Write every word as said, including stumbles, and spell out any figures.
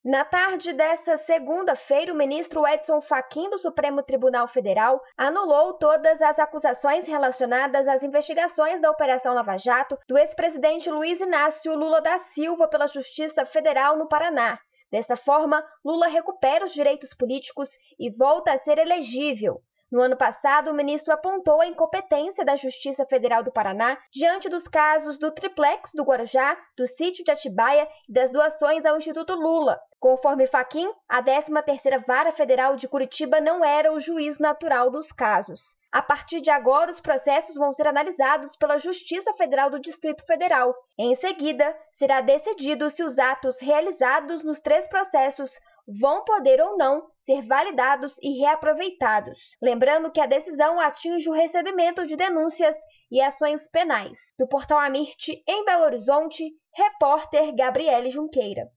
Na tarde desta segunda-feira, o ministro Edson Fachin do Supremo Tribunal Federal anulou todas as acusações relacionadas às investigações da Operação Lava Jato do ex-presidente Luiz Inácio Lula da Silva pela Justiça Federal no Paraná. Desta forma, Lula recupera os direitos políticos e volta a ser elegível. No ano passado, o ministro apontou a incompetência da Justiça Federal do Paraná diante dos casos do triplex do Guarujá, do sítio de Atibaia e das doações ao Instituto Lula. Conforme Fachin, a décima terceira Vara Federal de Curitiba não era o juiz natural dos casos. A partir de agora, os processos vão ser analisados pela Justiça Federal do Distrito Federal. Em seguida, será decidido se os atos realizados nos três processos vão poder ou não ser validados e reaproveitados. Lembrando que a decisão atinge o recebimento de denúncias e ações penais. Do Portal Amirte, em Belo Horizonte, repórter Gabriele Junqueira.